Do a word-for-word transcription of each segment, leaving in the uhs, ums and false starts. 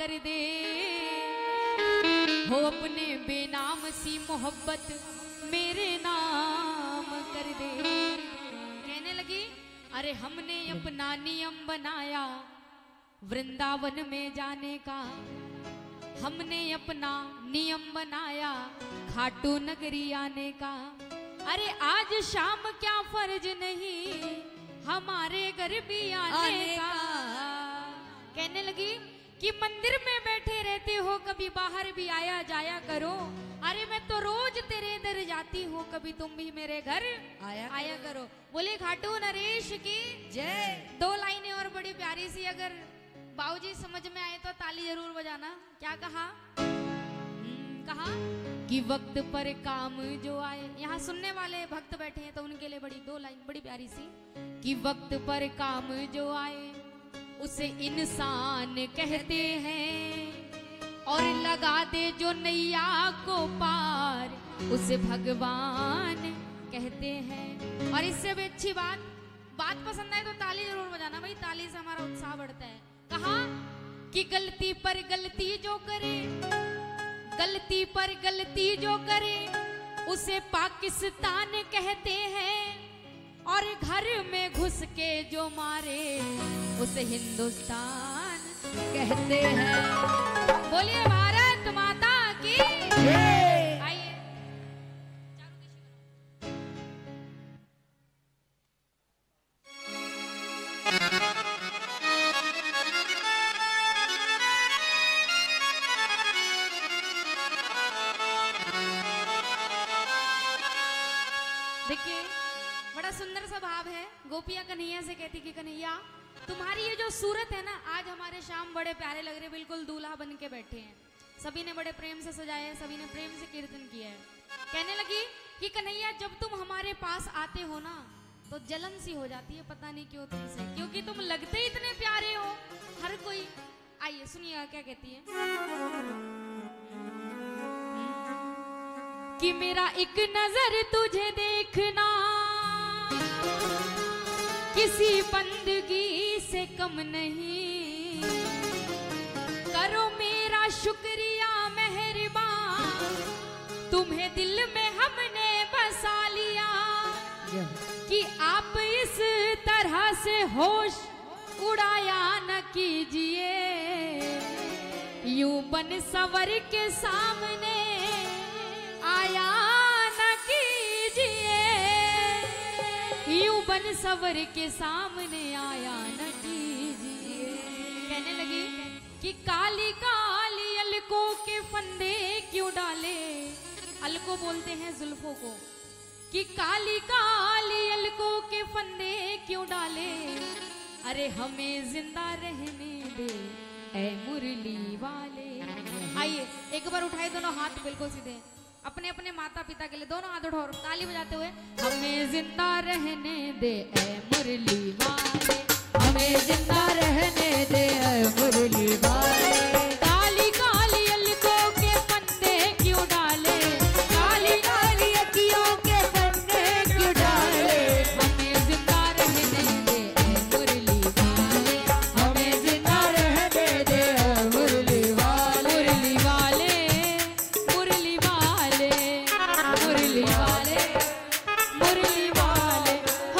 कर दे, हो अपने बेनाम सी मोहब्बत मेरे नाम कर दे। कहने लगी अरे हमने अपना नियम बनाया वृंदावन में जाने का, हमने अपना नियम बनाया खाटू नगरी आने का। अरे आज शाम क्या फर्ज नहीं हमारे घर भी आने, आने का, का। कहने लगी कि मंदिर में बैठे रहते हो कभी बाहर भी आया जाया करो। अरे मैं तो रोज तेरे इधर जाती हूँ, कभी तुम भी मेरे घर आया आया करो। बोले खाटू नरेश की जय। दो लाइनें और बड़ी प्यारी सी, अगर बाबूजी समझ में आए तो ताली जरूर बजाना। क्या कहा? कहा कि वक्त पर काम जो आए। यहाँ सुनने वाले भक्त बैठे हैं तो उनके लिए बड़ी दो लाइन बड़ी प्यारी सी, कि वक्त पर काम जो आए उसे इंसान कहते हैं, और लगा दे जो नैया को पार उसे भगवान कहते हैं। और इससे भी अच्छी बात, बात पसंद आए तो ताली जरूर बजाना भाई, ताली से हमारा उत्साह बढ़ता है। कहा कि गलती पर गलती जो करे, गलती पर गलती जो करे उसे पाकिस्तान कहते हैं, और घर में घुस के जो मारे उसे हिंदुस्तान कहते हैं। बोलिए भारत माता की जय। आइए देखिए बड़ा सुंदर सा भाव है। गोपिया कन्हैया से कहती कि कन्हैया तुम्हारी ये जो सूरत है ना, आज हमारे शाम बड़े प्यारे लग रहे, बिल्कुल दूल्हा बन के बैठे हैं। सभी ने बड़े प्रेम से सजाया है, सभी ने प्रेम से कीर्तन किया है। कहने लगी कि कन्हैया जब तुम हमारे पास आते हो ना तो जलन सी हो जाती है, पता नहीं क्यों तुमसे, क्योंकि तुम लगते ही इतने प्यारे हो हर कोई। आइए सुनिएगा क्या कहती है, कि मेरा एक नजर तुझे देखना किसी बंदगी से कम नहीं, करो मेरा शुक्रिया मेहरबान, तुम्हें दिल में हमने बसा लिया, कि आप इस तरह से होश उड़ाया न कीजिए, यूं बन सवर के सामने आया न कीजिए, यूं बन सवर के सामने आया न कीजिए। कहने लगी कि काली काली अलकों के फंदे क्यों डाले, अलको बोलते हैं जुल्फों को, कि काली काली अलकों के फंदे क्यों डाले, अरे हमें जिंदा रहने दे ऐ मुरली वाले। आइए एक बार उठाए दोनों हाथ बिल्कुल सीधे, अपने अपने माता पिता के लिए दोनों हाथ उठाओ ताली बजाते हुए, हमें जिंदा रहने दे ऐ मुरली वाले, हमें जिंदा रहने दे ऐ मुरली वाले, काली काली अलकों के फंदे क्यों डाले, काली काली अखियों के फंदे क्यों डाले, हमें जिंदा रहने दे ऐ मुरली वाले, हमें जिंदा रहने दे ऐ मुरली वाले, मुरली वाले मुरली वाले मुरली वाले मुरली वाले हो।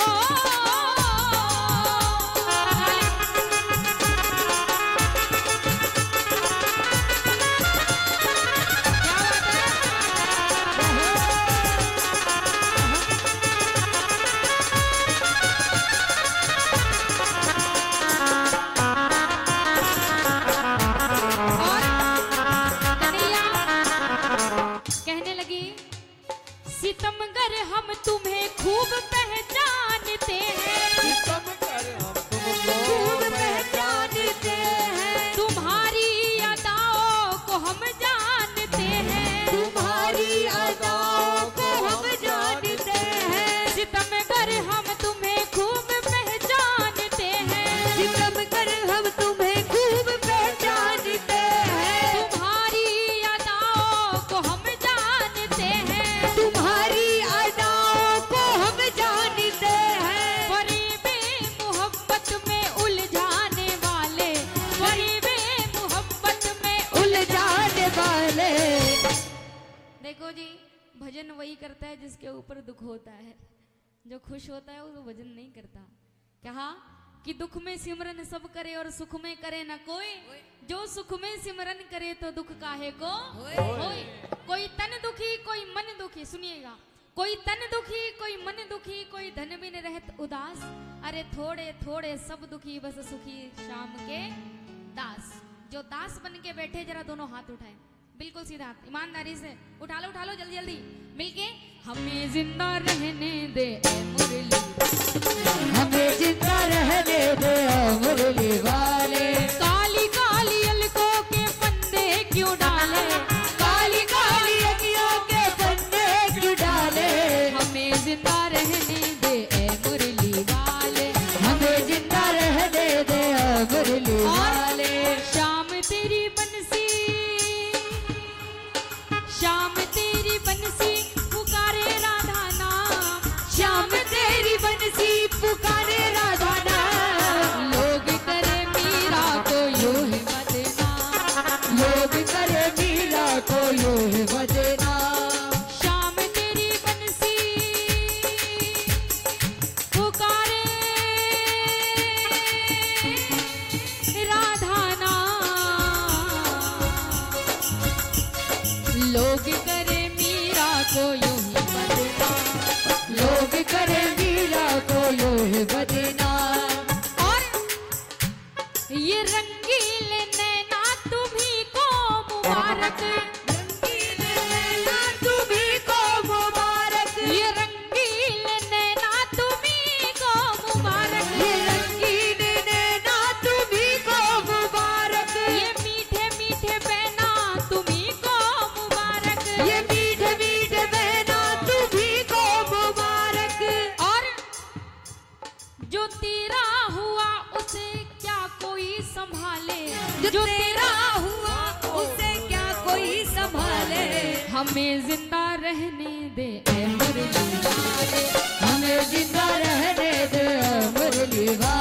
कहने लगी सितमगर हम तुम्हें खूब पहचानते हैं, सितमगर हम तुमको खूब पहचानते हैं, तुम्हारी अदाओं को हम जानते हैं, तुम्हारी अदाओं को हम जानते हैं, सितमगर हम तुम्हें खूब पहचानते हैं, सितमगर हम तुम्हें खूब पहचानते हैं, तुम्हारी अदाओं को हम जानते हैं, तुम्हारी अदाओं को हम जानते हैं, फरीबे मोहब्बत में उलझाने वाले, फरीबे मोहब्बत देखो जी, भजन वही करता है जिसके ऊपर दुख होता है। जो खुश होता है वो भजन नहीं करता। कहा कि दुख में सिमरन सब करे और सुख में करे ना कोई। जो सुख में सिमरन करे तो दुख काहे को होए। कोई तन दुखी कोई मन दुखी, सुनिएगा, कोई तन दुखी कोई मन दुखी, कोई धन बिन रहत उदास। अरे थोड़े थोड़े सब दुखी बस सुखी शाम के दास। जो दास बन के बैठे जरा दोनों हाथ उठाए, बिल्कुल सीधा हाथ, ईमानदारी से उठा लो, उठा लो जल्दी जल्दी मिलके। हमें जिंदा रहने दे ए मुरली, हमें जिंदा रहने दे ओ मुरली वाले। काली काली अलकों के फंदे क्यों डाले, काली काली अखियों के फंदे क्यों डाले। हमें जिंदा रहने दे ए मुरली वाले, हमें जिंदा रहने दे ओ मुरली वाले। शाम तेरी बंसी, शाम तेरी बंसी पुकारे राधा नाम। श्याम तेरी बंसी पुकारे राधा नाम। लोग करे मीरा को यूं ही बदनाम, लोग करे मीरा को यूं ही बदनाम। शाम तेरी बंसी पुकारे राधा नाम। लोग करे मीरा को यूं ही बदनाम, लोग करे मीरा को यूं ही बदनाम। और ये रंगीले नैना तुम्ही को मुबारक। रंगीन नैना तुम्ही को मुबारक। ये रंगीले नैना तुम्ही को मुबारक। ये रंगीन नैना तुम्ही को मुबारक। ये मीठे मीठे बहना तुम्ही को मुबारक। ये मीठे मीठे बहना तुम्ही को मुबारक। और जो तेरा हुआ उसे क्या कोई संभाले, जो तेरा हुआ उसे क्या कोई संभाले। हमें जिंदा रहने दे ए मुरली वाले। हमें जिंदा रहने दे ओ मुरली वाले।